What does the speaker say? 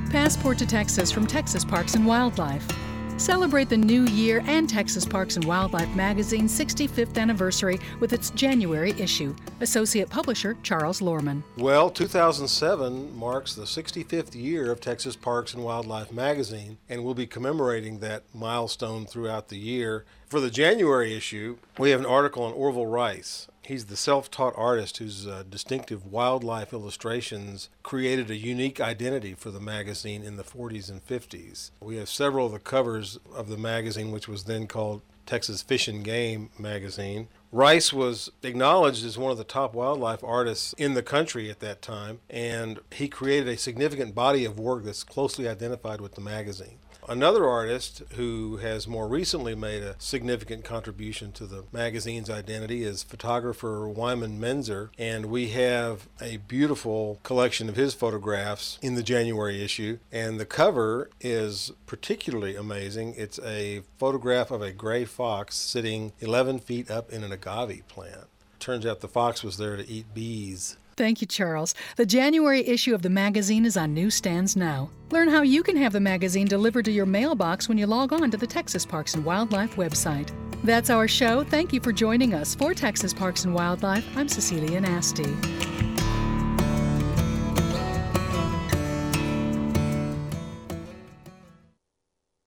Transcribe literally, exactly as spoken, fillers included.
Passport to Texas from Texas Parks and Wildlife. Celebrate the new year and Texas Parks and Wildlife Magazine's sixty-fifth anniversary with its January issue. Associate Publisher Charles Lorman. Well, two thousand seven marks the sixty-fifth year of Texas Parks and Wildlife Magazine, and we'll be commemorating that milestone throughout the year. For the January issue, we have an article on Orville Rice. He's the self-taught artist whose uh, distinctive wildlife illustrations created a unique identity for the magazine in the forties and fifties. We have several of the covers of the magazine, which was then called Texas Fish and Game magazine. Rice was acknowledged as one of the top wildlife artists in the country at that time, and he created a significant body of work that's closely identified with the magazine. Another artist who has more recently made a significant contribution to the magazine's identity is photographer Wyman Menzer, and we have a beautiful collection of his photographs in the January issue, and the cover is particularly amazing. It's a photograph of a gray fox sitting eleven feet up in an agave plant. Turns out the fox was there to eat bees. Thank you, Charles. The January issue of the magazine is on newsstands now. Learn how you can have the magazine delivered to your mailbox when you log on to the Texas Parks and Wildlife website. That's our show. Thank you for joining us. For Texas Parks and Wildlife, I'm Cecilia Nasty.